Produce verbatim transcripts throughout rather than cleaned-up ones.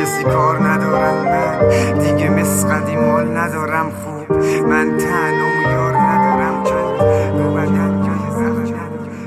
کسی کار ندارم، من دیگه مثل قدیم حال ندارم خوب، من تنها و یار ندارم چون رو بدن جای زخم.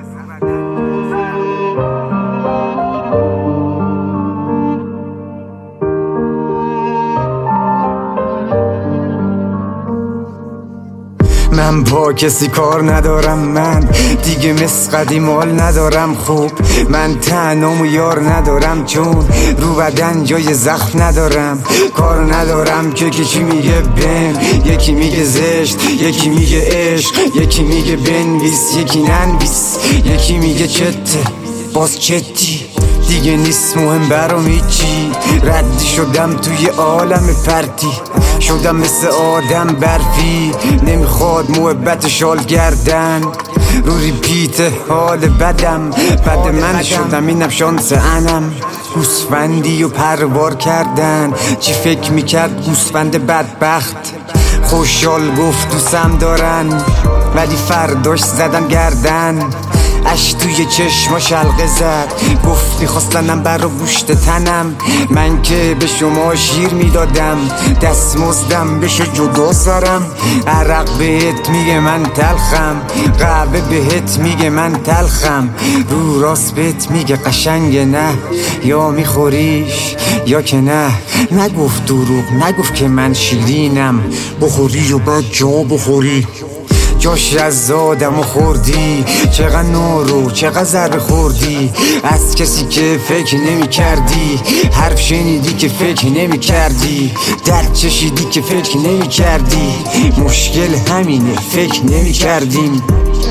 من با کسی کار ندارم، من دیگه مثل قدیم حال ندارم خوب، من تنها و یار ندارم چون رو بدن جای زخم ندارم. کار ندارم که کی میگه بن، یکی میگه زشت، یکی میگه عشق، یکی میگه بنویس، یکی ننویس، یکی میگه چته باز چتی دیگه نیست مهم برام هیچی. ردی شدم توی عالم پرتی، شدم مثل آدم برفی، نمیخواد محبت شال گردن رو ریپیت حال بدم. بد من شدم اینم شانس انم، گوسفندی و پروار کردن. چی فکر میکرد گوسفند بدبخت خوشحال گفت دوستم دارن، ولی فرداش زدن گردن. اش توی چشماش حلقه زد، گفت میخواستنم برا گوشت تنم. من که به شما شیر میدادم، دست مزدم بشه جدا سرم. عرق بهت میگه من تلخم، قهوه بهت میگه من تلخم. رو راست بهت میگه قشنگه نه، یا میخوریش یا که نه. نگفت دروغ، نگفت که من شیرینم، بخوری و بعد جا بخوری. جاش از زادم و خوردی، چقدر نورو چقدر ضربه خوردی از کسی که فکر نمی کردی. حرف شنیدی که فکر نمی کردی، درد چشیدی که فکر نمی کردی. مشکل همینه فکر نمی کردیم،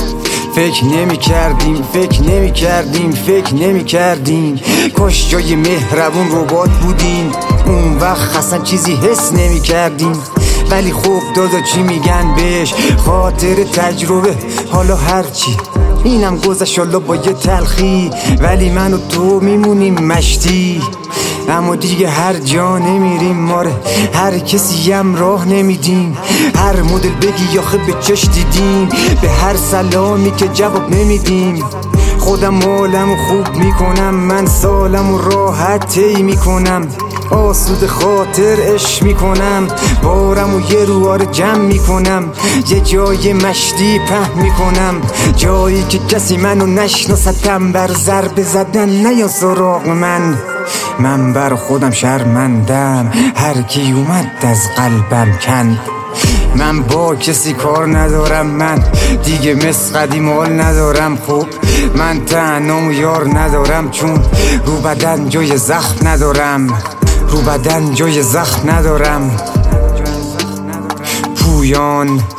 فکر نمی کردیم، فکر نمی کردیم، فکر نمی کردیم. کاش جای مهربون ربات بودیم، اون وقت اصلا چیزی حس نمی کردیم. ولی خوب دادا چی میگن بهش، خاطر تجربه حالا هرچی. اینم گذشت حالا با یه تلخی، ولی من و تو میمونیم مشتی. اما دیگه هر جا نمیریم ماره، هر کسی هم راه نمیدیم. هر مدل بگی آخه به چش دیدیم، به هر سلامی که جواب نمیدیم. خودم حالمو خوب میکنم، من سالمو راحت طی میکنم. آسود خاطر عشق میکنم، بارمو یه روار جمع میکنم. یه جای مشتی پهن میکنم، جایی که کسی منو نشناستم. بر ضربه زدن نیا سراغ من، من بر خودم شرمندم. هر کی اومد از قلبم کند. من با کسی کار ندارم، من دیگه مثل قدیم حال ندارم خوب، من تنها و یار ندارم چون رو بدن جای زخم ندارم، رو بدن جای زخم ندارم. پویان